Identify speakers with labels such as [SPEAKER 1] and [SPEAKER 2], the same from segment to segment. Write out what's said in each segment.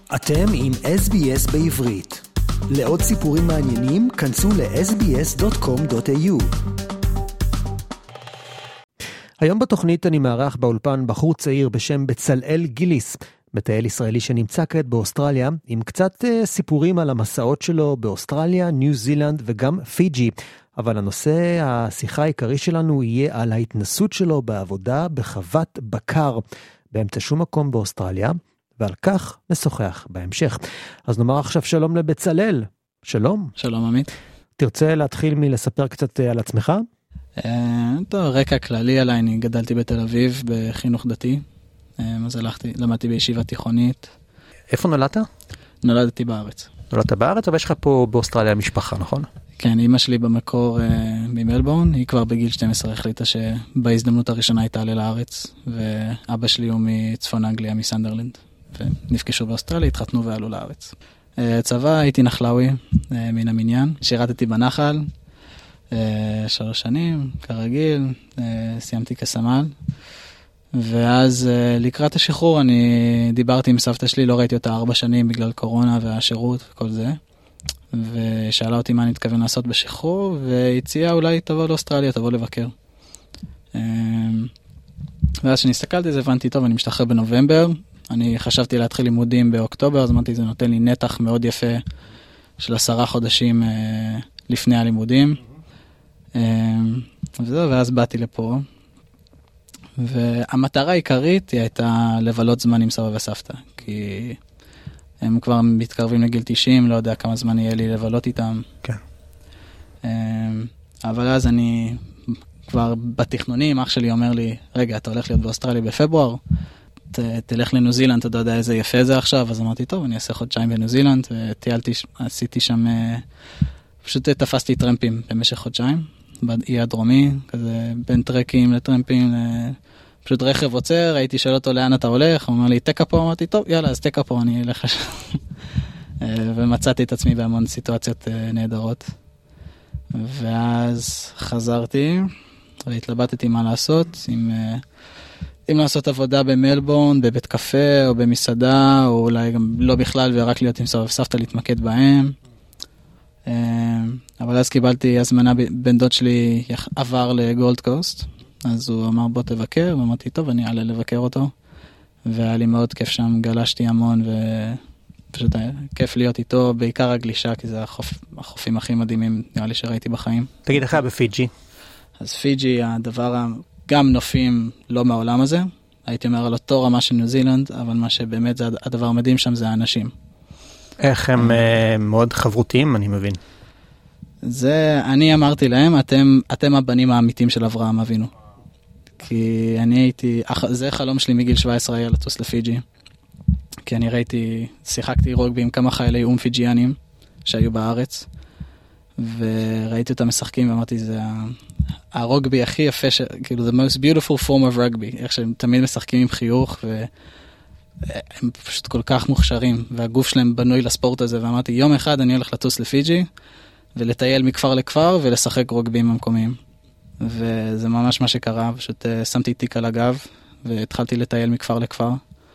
[SPEAKER 1] אתם עם SBS בעברית. לעוד סיפורים מעניינים, כנסו ל-sbs.com.au. היום בתוכנית אני מארח באולפן בחור צעיר בשם בצלאל גיליס, מטייל ישראלי שנמצא כעת באוסטרליה, עם קצת סיפורים על המסעות שלו באוסטרליה, ניו זילנד וגם פיג'י. אבל הנושא השיחה העיקרי שלנו יהיה על ההתנסות שלו בעבודה בחוות בקר, באמצע שום מקום באוסטרליה, ועל כך נשוחח בהמשך. אז נאמר עכשיו שלום לבצלאל. שלום.
[SPEAKER 2] שלום עמית.
[SPEAKER 1] תרצה להתחיל מלספר קצת על עצמך?
[SPEAKER 2] טוב, רקע כללי עליי, אני גדלתי בתל אביב בחינוך דתי, אז למדתי בישיבה תיכונית.
[SPEAKER 1] איפה נולדת?
[SPEAKER 2] נולדתי בארץ.
[SPEAKER 1] נולדת בארץ, אבל יש לך פה באוסטרליה משפחה, נכון?
[SPEAKER 2] כן, אמא שלי במקור ממלבורן, היא כבר בגיל 12 החליטה שבהזדמנות הראשונה היא תעלה לארץ, ואבא שלי הוא מצפון אנגליה, מסנדרלנד, ונפגשו באוסטרליה, התחתנו ועלו לארץ. צבא, הייתי נחלאוי מן המניין, שירתתי בנחל 3 שנים, כרגיל, סיימתי כסמל, ואז לקראת השחרור אני דיברתי עם סבתא שלי, לא ראיתי אותה 4 שנים בגלל קורונה והשירות וכל זה, ושאלה אותי מה אני מתכוון לעשות בשחרור, והציעה אולי תבוא לאוסטרליה, תבוא לבקר. ואז כשנסתכלתי זה הבנתי, טוב, אני משתחרר בנובמבר, אני חשבתי להתחיל לימודים באוקטובר, אז אמרתי, זה נותן לי נתח מאוד יפה של 10 חודשים לפני הלימודים. וזהו, ואז באתי לפה, והמטרה העיקרית היא הייתה לבלות זמן עם סבא וסבתא, כי הם כבר מתקרבים לגיל 90, לא יודע כמה זמן יהיה לי לבלות איתם.
[SPEAKER 1] כן.
[SPEAKER 2] אבל אז אני כבר בתכנונים, אח שלי אומר לי, רגע, אתה הולך להיות באוסטרליה בפברואר, תלך לניו זילנד, אתה יודע איזה יפה זה עכשיו, אז אמרתי, טוב, אני אעשה חודשיים בניו זילנד, וטיילתי, עשיתי שם, פשוט תפסתי טרמפים במשך חודשיים, באי הדרומי, כזה בין טרקים לטרמפים, פשוט רכב עוצר, הייתי שואל אותו לאן אתה הולך, הוא אומר לי, תקע פה, אמרתי, טוב, יאללה, אז תקע פה, אני אלך לשם. ומצאתי את עצמי בהמון סיטואציות נהדרות. ואז חזרתי, והתלבטתי מה לעשות, אם לעשות עבודה במלבורן, בבית קפה, או במסעדה, או אולי גם לא בכלל, ורק להיות עם סבא וסבתא להתמקד בהם. אבל אז קיבלתי הזמנה, בן דוד שלי עבר לגולד קוסט, אז הוא אמר בוא תבקר, ואמרתי טוב, אני אעלה לבקר אותו, והיה לי מאוד כיף שם, גלשתי המון, ופשוט היה כיף להיות איתו, בעיקר הגלישה, כי זה החופים הכי מדהימים, נראה לי שראיתי בחיים.
[SPEAKER 1] תגיד לך בפיג'י?
[SPEAKER 2] אז פיג'י, הדבר, גם נופים לא מהעולם הזה, הייתי אומר על אותו רמה של ניו זילנד, אבל מה שבאמת זה הדבר המדהים שם זה האנשים. איך
[SPEAKER 1] הם מאוד חברותיים, אני מבין.
[SPEAKER 2] זה, אני אמרתי להם, אתם הבנים האמיתיים של אברהם אבינו. כי אני הייתי, זה חלום שלי מגיל 17 היה לטוס לפיג'י. כי אני שיחקתי רוגבי עם כמה חיילי פיג'יאנים שהיו בארץ, וראיתי אותם משחקים ואמרתי, זה הרוגבי הכי יפה, כאילו, the most beautiful form of rugby, איך שהם תמיד משחקים עם חיוך, והם פשוט כל כך מוכשרים, והגוף שלהם בנוי לספורט הזה, ואמרתי, יום אחד אני הולך לטוס לפיג'י, ולטייל מכפר לכפר, ולשחק רוגבים המקומיים. וזה ממש מה שקרה, פשוט שמתי תיק על הגב, והתחלתי לטייל מכפר לכפר.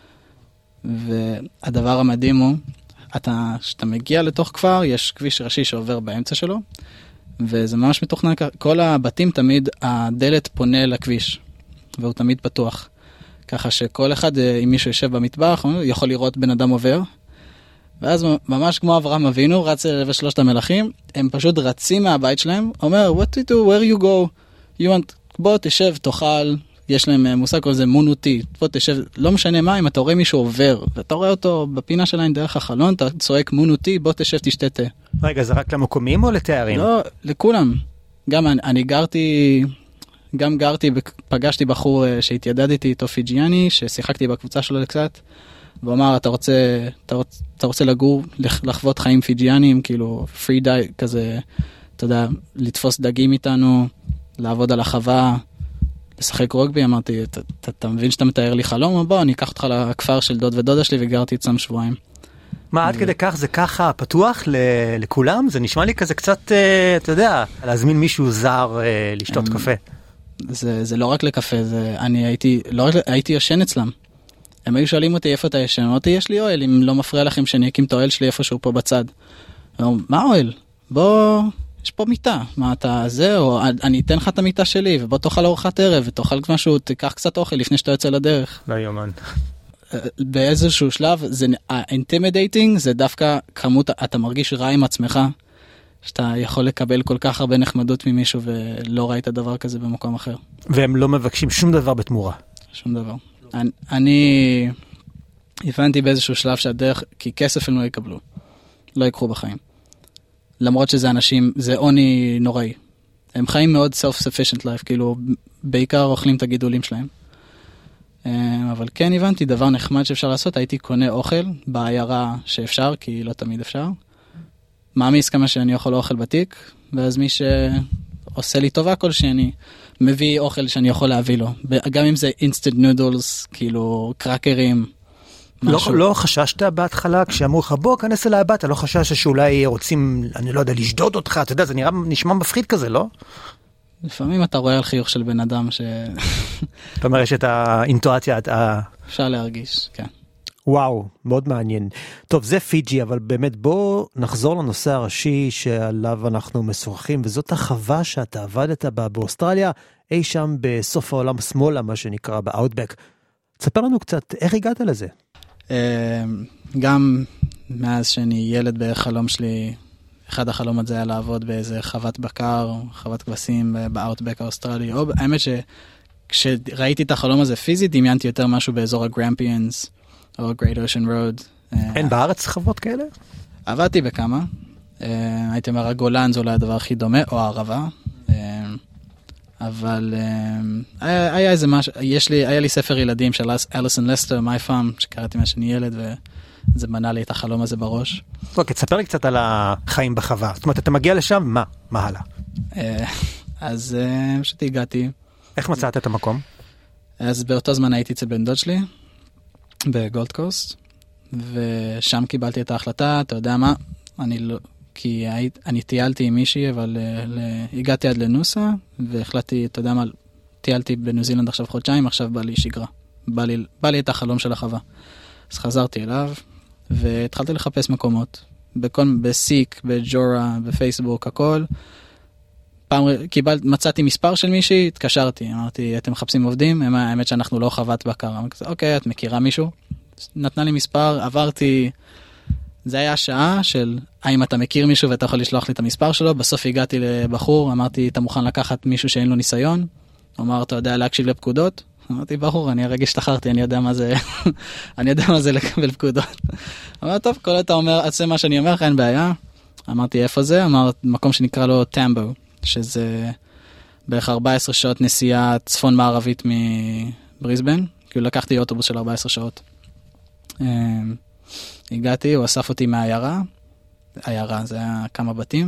[SPEAKER 2] והדבר המדהים הוא, כשאתה מגיע לתוך כפר, יש כביש ראשי שעובר באמצע שלו, וזה ממש מתוכנן, כל הבתים תמיד, הדלת פונה לכביש, והוא תמיד פתוח. ככה שכל אחד, אם מישהו יושב במטבח, יכול לראות בן אדם עובר, ואז ממש כמו אברהם אבינו, רץ ושלושת המלאכים, הם פשוט רצים מהבית שלהם, אומר, what to do, where you go, you want, בוא תשב, תאכל, יש להם מושג כל זה מונותי, בוא תשב, לא משנה מה, אם אתה רואה מישהו עובר, ואתה רואה אותו בפינה שלהם דרך החלון, אתה צועק מונותי, בוא תשב, תשתה תה.
[SPEAKER 1] רגע, זה רק למקומים או לתארים?
[SPEAKER 2] לא, לכולם. גם אני גרתי, פגשתי בחור שהתיידדתי איתו פיג'יאני, ששיחקתי בקבוצה שלו קצת, והוא אמר, אתה רוצה לגור, לחוות חיים פיג'יאנים, כאילו, פרי די, כזה, אתה יודע, לתפוס דגים איתנו, לעבוד על החווה, לשחק רוגבי, אמרתי, אתה מבין שאתה מתאר לי חלום? בוא, אני אקח אותך לכפר של דוד ודודה שלי, וגרתי אצלם שבועיים.
[SPEAKER 1] מה, עד כדי כך זה ככה פתוח לכולם? זה נשמע לי כזה קצת, אתה יודע, להזמין מישהו זר לשתות קפה.
[SPEAKER 2] זה לא רק לקפה, אני הייתי יושן אצלם. הם היו שואלים אותי איפה אתה ישן, אמרתי, יש לי אוהל, אם לא מפריע לכם שאני אקים את האוהל שלי איפשהו פה בצד. מה אוהל? בוא, יש פה מיטה, מה אתה זה, או אני אתן לך את המיטה שלי, ובוא תאכל ארוחת ערב, ותאכל משהו, תיקח קצת אוכל לפני שאתה יוצא לדרך.
[SPEAKER 3] לא יומן.
[SPEAKER 2] באיזשהו שלב, זה intimidating, זה דווקא כמות, אתה מרגיש רע עם עצמך, שאתה יכול לקבל כל כך הרבה נחמדות ממישהו, ולא ראית דבר כזה במקום אחר.
[SPEAKER 3] והם לא מבקשים שום דבר בתמורה.
[SPEAKER 2] שום דבר. אני הבנתי באיזשהו שלב שהדרך, כי כסף הם לא יקבלו. לא יקחו בחיים. למרות שזה אנשים, זה עוני נוראי. הם חיים מאוד self-sufficient life, כאילו בעיקר אוכלים את הגידולים שלהם. אבל כן הבנתי, דבר נחמד שאפשר לעשות, הייתי קונה אוכל בעיירה שאפשר, כי לא תמיד אפשר. מעמיס כמה שאני אוכל אוכל בתיק, ואז מי שעושה לי טובה כלשהי, אני מביא אוכל שאני יכול להביא לו. גם אם זה instant noodles, כאילו קרקרים, משהו.
[SPEAKER 3] לא חששת בהתחלה, כשאמרו לך, בוא, כנס אליי הביתה, לא חששת שאולי רוצים, אני לא יודע, לשדוד אותך, אתה יודע, זה נשמע מפחיד כזה, לא?
[SPEAKER 2] לפעמים אתה רואה על חיוך של בן אדם ש...
[SPEAKER 3] זאת אומרת, יש את האינטואציה,
[SPEAKER 2] אפשר להרגיש, כן.
[SPEAKER 1] וואו, מאוד מעניין. טוב, זה פיג'י, אבל באמת בוא נחזור לנושא הראשי שעליו אנחנו משוחחים, וזאת החווה שאתה עבדת בה באוסטרליה, אי שם בסוף העולם שמאלה, מה שנקרא, באוטבק. תספר לנו קצת, איך הגעת לזה?
[SPEAKER 2] גם מאז שאני ילד בחלום שלי, אחד החלומות זה היה לעבוד באיזה חוות בקר, חוות כבשים באוטבק האוסטרלי. האמת שכשראיתי את החלום הזה פיזית, דמיינתי יותר משהו באזור הגרמפיאנס, או Great Ocean Road.
[SPEAKER 3] אין בארץ חוות כאלה?
[SPEAKER 2] עבדתי בכמה. הייתי אומר, הגולן זה אולי הדבר הכי דומה, או הערבה. אבל היה איזה משהו, היה לי ספר ילדים של אליסון לסטר, My Farm, שקראתי מה שאני ילד, וזה מנע לי את החלום הזה בראש.
[SPEAKER 3] אוקיי, תספר לי קצת על החיים בחווה. זאת אומרת, אתה מגיע לשם, מה הלאה?
[SPEAKER 2] אז פשוט הגעתי. איך
[SPEAKER 3] מצאת את המקום?
[SPEAKER 2] אז באותו זמן הייתי אצל בן דוד שלי, בגולד קוסט, ושם קיבלתי את ההחלטה, אתה יודע מה, כי אני טיילתי עם מישהי, אבל הגעתי עד לנוסה, והחלטתי, אתה יודע מה, טיילתי בניו זילנד עכשיו חודשיים, עכשיו בא לי שגרה. בא לי את החלום של החווה. אז חזרתי אליו, והתחלתי לחפש מקומות. בסיק, בג'ורה, בפייסבוק, הכל. מצאתי מספר של מישהי, התקשרתי, אמרתי, אתם מחפשים עובדים? האמת שאנחנו לא חוות בקר. אוקיי, את מכירה מישהו? נתנה לי מספר, עברתי... זה היה שעה של, האם אתה מכיר מישהו ואתה יכול לשלוח לי את המספר שלו, בסוף הגעתי לבחור, אמרתי, אתה מוכן לקחת מישהו שאין לו ניסיון? אמר, אתה יודע להקשיב לפקודות? אמרתי, בחור, אני הרגע השתחררתי, אני יודע מה זה, אני יודע מה זה לקבל פקודות. אמר, טוב, כל אתה אומר, עשה מה שאני אומר, אין בעיה. אמרתי, איפה זה? אמר, מקום שנקרא לו טמבו, שזה בערך 14 שעות נסיעה צפון מערבית מבריסבן, כאילו לקחתי אוטובוס של 14 שעות. הגעתי, הוא אסף אותי מהעיירה, זה היה כמה בתים,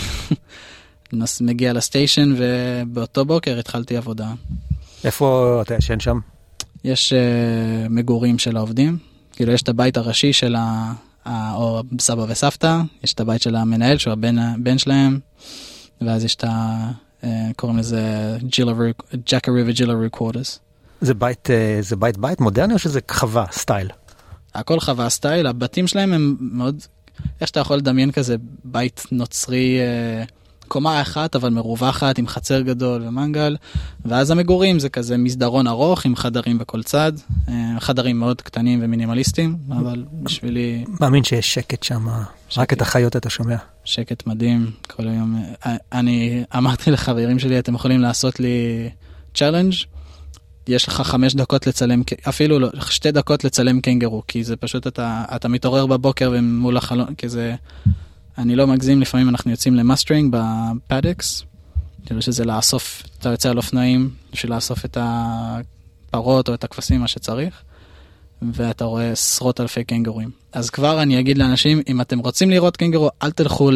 [SPEAKER 2] מגיע לסטיישן, ובאותו בוקר התחלתי עבודה.
[SPEAKER 3] איפה אתה ישן שם?
[SPEAKER 2] יש מגורים של העובדים, כאילו יש את הבית הראשי של או סבא וסבתא, יש את הבית של המנהל, שהוא הבן שלהם, ואז יש את קוראים לזה ג'קרי וג'ילרי קוורטרס.
[SPEAKER 3] זה בית מודרני או שזה חווה, סטייל?
[SPEAKER 2] הכל חווה סטייל, הבתים שלהם הם מאוד, איך שאתה יכול לדמיין כזה בית נוצרי, קומה אחת אבל מרווחת עם חצר גדול ומנגל, ואז המגורים זה כזה מסדרון ארוך עם חדרים בכל צד, חדרים מאוד קטנים ומינימליסטיים, אבל בשבילי...
[SPEAKER 3] מאמין שיש שקט שם, רק את החיות אתה שומע.
[SPEAKER 2] שקט מדהים, כל היום. אני אמרתי לחברים שלי, אתם יכולים לעשות לי צ'אלנג', יש לך 5 דקות לצלם, אפילו לא, 2 דקות לצלם קנגרו, כי זה פשוט, אתה מתעורר בבוקר ומול החלון, כי זה, אני לא מגזים, לפעמים אנחנו יוצאים למאסטרינג בפאדקס, כאילו שזה לאסוף, אתה יוצא על אופנועים, בשביל לאסוף את הפרות או את הכבשים, מה שצריך, ואתה רואה עשרות אלפי קנגורים. אז כבר אני אגיד לאנשים, אם אתם רוצים לראות קנגרו, אל תלכו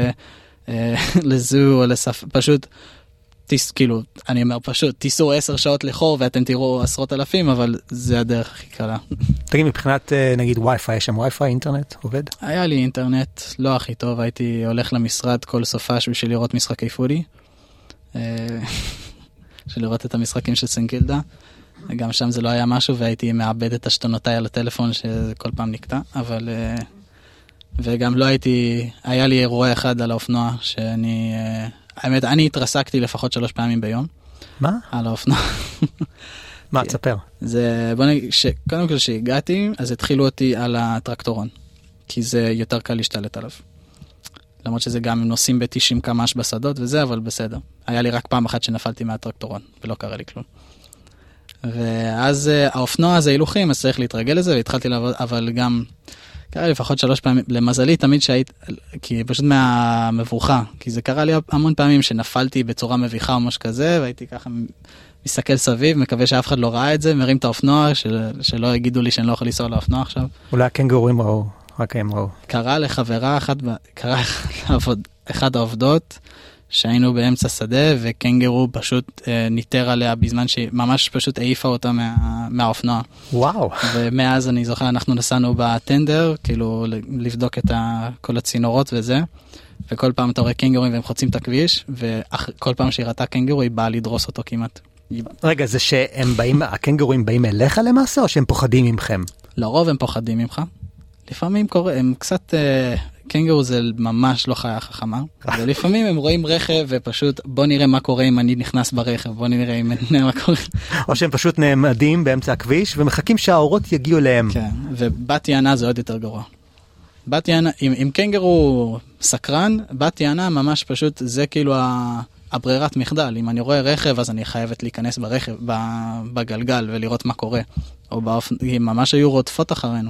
[SPEAKER 2] לזו או פשוט, כאילו, אני אומר פשוט, תיסעו 10 שעות לחור ואתם תראו עשרות אלפים, אבל זה הדרך הכי קלה.
[SPEAKER 3] תגיד, מבחינת, נגיד, וי-פיי, יש שם וי-פיי, אינטרנט, עובד?
[SPEAKER 2] היה לי אינטרנט, לא הכי טוב, הייתי הולך למשרד כל סופש בשביל לראות משחקי פודי, בשביל לראות את המשחקים של סנקילדה, גם שם זה לא היה משהו, והייתי מאבד את השתונותיי על הטלפון שכל פעם נקטע, אבל... וגם לא הייתי... היה לי אירוע אחד על האופנוע, שאני... האמת, אני התרסקתי לפחות 3 פעמים ביום.
[SPEAKER 3] מה?
[SPEAKER 2] על האופנוע.
[SPEAKER 3] מה, תספר.
[SPEAKER 2] זה... בוא נגיד, קודם כל שהגעתי, אז התחילו אותי על הטרקטורון, כי זה יותר קל להשתלט עליו. למרות שזה גם נוסעים ב-90 קמ"ש בשדות וזה, אבל בסדר. היה לי רק פעם אחת שנפלתי מהטרקטורון, ולא קרה לי כלום. ואז האופנוע הזה הילוכים, אז צריך להתרגל לזה, והתחלתי לעבוד, אבל גם קרה לי לפחות 3 פעמים, למזלי תמיד שהיית, כי פשוט מהמבוכה, כי זה קרה לי המון פעמים שנפלתי בצורה מביכה או משהו כזה, והייתי ככה מסתכל סביב, מקווה שאף אחד לא ראה את זה, מרים את האופנוע, שלא יגידו לי שאני לא יכול לנסוע לאופנוע עכשיו.
[SPEAKER 3] אולי הקנגורים ראו, רק הם ראו.
[SPEAKER 2] קרה לחברה אחד העובדות, שהיינו באמצע שדה, וקנגרו פשוט ניטר עליה בזמן שהיא ממש פשוט העיפה אותה מהאופנוע.
[SPEAKER 3] וואו.
[SPEAKER 2] ומאז אני זוכר, אנחנו נסענו בטנדר, כאילו לבדוק את כל הצינורות וזה, וכל פעם אתה רואה קנגורים והם חוצים את הכביש, וכל פעם שהיא ראתה קנגרו, היא באה לדרוס אותו כמעט.
[SPEAKER 3] רגע, זה שהם באים, הקנגורים באים אליך למעשה, או שהם פוחדים ממכם?
[SPEAKER 2] לרוב הם פוחדים ממך. לפעמים הם קצת... קנגרו זה ממש לא חיה חכמה, ולפעמים הם רואים רכב ופשוט בוא נראה מה קורה אם אני נכנס ברכב, בוא נראה אם מה קורה.
[SPEAKER 3] או שהם פשוט נעמדים באמצע הכביש ומחכים שהאורות יגיעו להם.
[SPEAKER 2] כן, ובת יענה זה עוד יותר גרוע. בת יענה, אם קנגרו סקרן, בת יענה ממש פשוט זה כאילו הברירת מחדל. אם אני רואה רכב אז אני חייבת להיכנס ברכב, בגלגל ולראות מה קורה. או ממש היו רודפות אחרינו.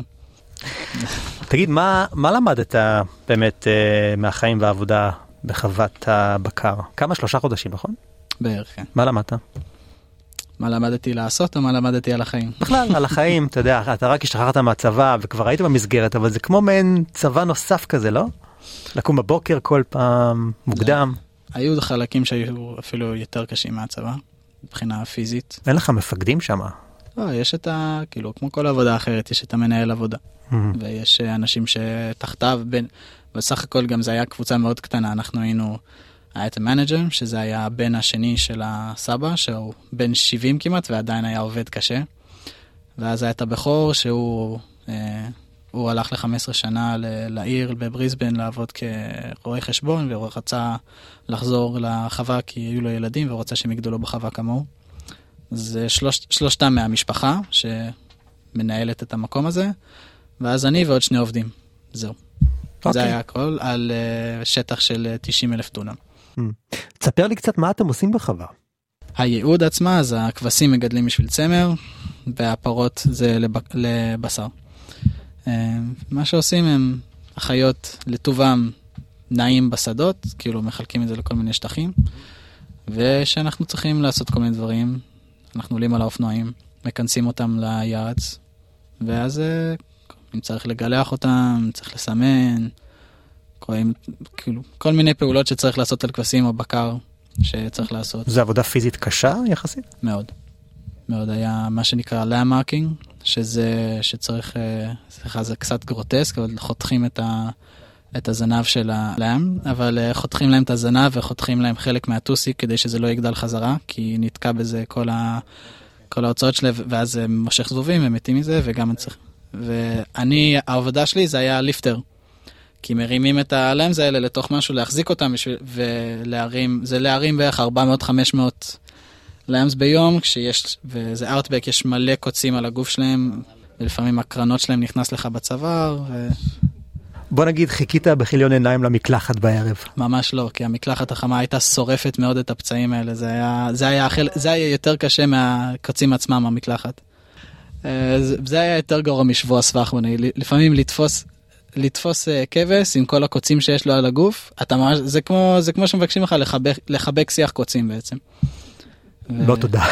[SPEAKER 3] תגיד, מה למדת באמת מהחיים והעבודה בחוות הבקר? 3 חודשים, נכון?
[SPEAKER 2] בערך, כן.
[SPEAKER 3] מה למדת?
[SPEAKER 2] מה למדתי לעשות או מה למדתי על החיים?
[SPEAKER 3] בכלל, על החיים, אתה יודע, אתה רק השתחררת מהצבא וכבר היית במסגרת, אבל זה כמו מעין צבא נוסף כזה, לא? לקום בבוקר כל פעם, מוקדם.
[SPEAKER 2] היו חלקים שהיו אפילו יותר קשים מהצבא, מבחינה פיזית.
[SPEAKER 3] אין לך מפקדים שם?
[SPEAKER 2] לא, יש את כאילו, כמו כל עבודה אחרת, יש את המנהל עבודה. ויש אנשים שתחתיו, בסך הכל גם זה היה קבוצה מאוד קטנה, אנחנו היינו, היה את המנג'ר, שזה היה הבן השני של הסבא, שהוא בן 70 כמעט, ועדיין היה עובד קשה. ואז היה את הבכור, שהוא הלך ל-15 שנה לעיר בבריסבן, לעבוד כרואה חשבון, והוא רצה לחזור לחווה, כי היו לו ילדים, והוא רצה שהם יגדלו בחווה כמוהו. זה שלושתם מהמשפחה, שמנהלת את המקום הזה, ואז אני ועוד 2 עובדים. זהו. זה היה הכל על שטח של 90,000 דונם.
[SPEAKER 3] תספר לי קצת מה אתם עושים בחווה.
[SPEAKER 2] הייעוד עצמה, אז הכבשים מגדלים בשביל צמר, והפרות זה לבשר. מה שעושים הם החיות לטובם נעים בשדות, כאילו מחלקים את זה לכל מיני שטחים, ושאנחנו צריכים לעשות כל מיני דברים. אנחנו עולים על האופנועים, מכנסים אותם ליעץ, ואז אם צריך לגלח אותם, צריך לסמן, כאילו, כל מיני פעולות שצריך לעשות על כבשים או בקר שצריך לעשות.
[SPEAKER 3] זה עבודה פיזית קשה יחסית?
[SPEAKER 2] מאוד. מאוד. היה מה שנקרא lamb marking, שזה שצריך, זה קצת גרוטסק, אבל חותכים את הזנב של הלם, אבל חותכים להם את הזנב וחותכים להם חלק מהטוסיק כדי שזה לא יגדל חזרה, כי נתקע בזה כל ההוצאות שלהם, ואז זה מושך זבובים, הם מתים מזה, וגם אני צריך... העבודה שלי זה היה ליפטר, כי מרימים את הלמז האלה לתוך משהו, להחזיק אותם ולהרים, זה להרים בערך 400-500 למז ביום, כשיש, וזה ארטבק, יש מלא קוצים על הגוף שלהם, ולפעמים הקרנות שלהם נכנס לך בצוואר,
[SPEAKER 3] בוא נגיד, חיכית בכיליון עיניים למקלחת בערב.
[SPEAKER 2] ממש לא, כי המקלחת החמה הייתה שורפת מאוד את הפצעים האלה, זה היה יותר קשה מהקוצים עצמם, המקלחת. זה היה יותר גרוע משבוע סבך, לפעמים לתפוס כבש עם כל הקוצים שיש לו על הגוף, זה כמו שמבקשים לך לחבק שיח קוצים בעצם.
[SPEAKER 3] לא תודה.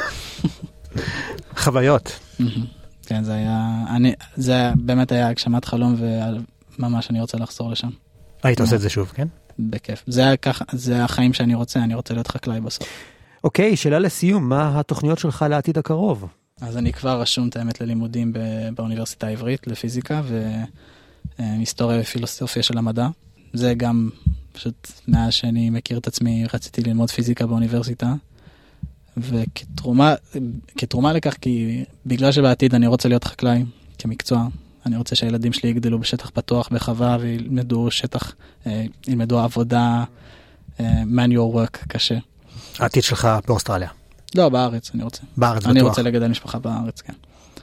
[SPEAKER 3] חוויות.
[SPEAKER 2] כן, זה באמת היה הגשמת חלום, וממש אני רוצה לחזור לשם.
[SPEAKER 3] היית עושה את זה שוב, כן?
[SPEAKER 2] בכיף. זה החיים שאני רוצה להיות חקלאי בסוף.
[SPEAKER 3] אוקיי, שאלה לסיום, מה התוכניות שלך לעתיד הקרוב?
[SPEAKER 2] אז אני כבר רשום את האמת ללימודים באוניברסיטה העברית, לפיזיקה והיסטוריה ופילוסופיה של המדע. זה גם פשוט מאז שאני מכיר את עצמי, רציתי ללמוד פיזיקה באוניברסיטה, וכתרומה לכך, כי בגלל שבעתיד אני רוצה להיות חקלאי כמקצוע, אני רוצה שהילדים שלי יגדלו בשטח פתוח, בחווה, וילמדו ילמדו עבודה, manual work קשה.
[SPEAKER 3] העתיד שלך באוסטרליה?
[SPEAKER 2] לא, בארץ אני רוצה.
[SPEAKER 3] בארץ בטוח.
[SPEAKER 2] אני רוצה לגדל משפחה בארץ, כן.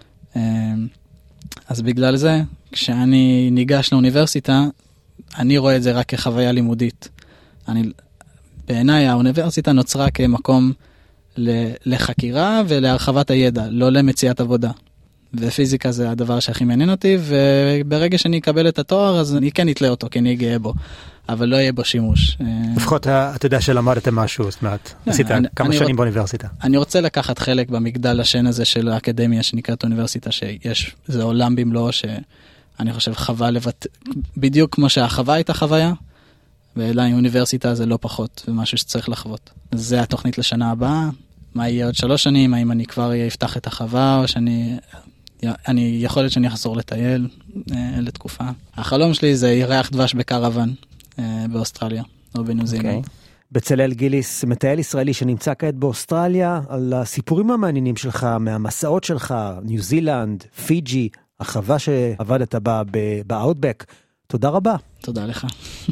[SPEAKER 2] אז בגלל זה, כשאני ניגש לאוניברסיטה, אני רואה את זה רק כחוויה לימודית. בעיניי האוניברסיטה נוצרה כמקום לחקירה ולהרחבת הידע, לא למציאת עבודה. ופיזיקה זה הדבר שהכי מעניין אותי, וברגע שאני אקבל את התואר, אז אני כן אתלה אותו, כי אני אגאה בו, אבל לא יהיה בו שימוש.
[SPEAKER 3] לפחות אתה יודע שלמדתם משהו, זאת אומרת, עשית כמה שנים באוניברסיטה.
[SPEAKER 2] אני רוצה לקחת חלק במגדל השן הזה של האקדמיה שנקראת אוניברסיטה, זה עולם במלואו שאני חושב חווה בדיוק כמו שהחווה הייתה חוויה, ואולי אוניברסיטה זה לא פחות, ומשהו שצריך לחוות. זה התוכנית לשנה הבאה, מה יהיה עוד 3 שנים, האם אני כבר אפתח את החווה, או אני יכול להיות שאני אחזור לטייל לתקופה. החלום שלי זה ירח דבש בקרוון באוסטרליה, או בניו זילנד.
[SPEAKER 1] בצלאל גיליס, מטייל ישראלי שנמצא כעת באוסטרליה, על הסיפורים המעניינים שלך, מהמסעות שלך, ניו זילנד, פיג'י, החווה שעבדת בה באוטבק. תודה רבה.
[SPEAKER 2] תודה לך.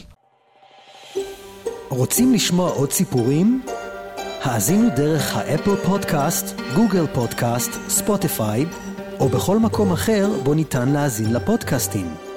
[SPEAKER 1] רוצים לשמוע עוד סיפורים? האזינו דרך האפל פודקאסט, גוגל פודקאסט, ספוטיפיי, או בכל מקום אחר בו ניתן להאזין לפודקאסטים.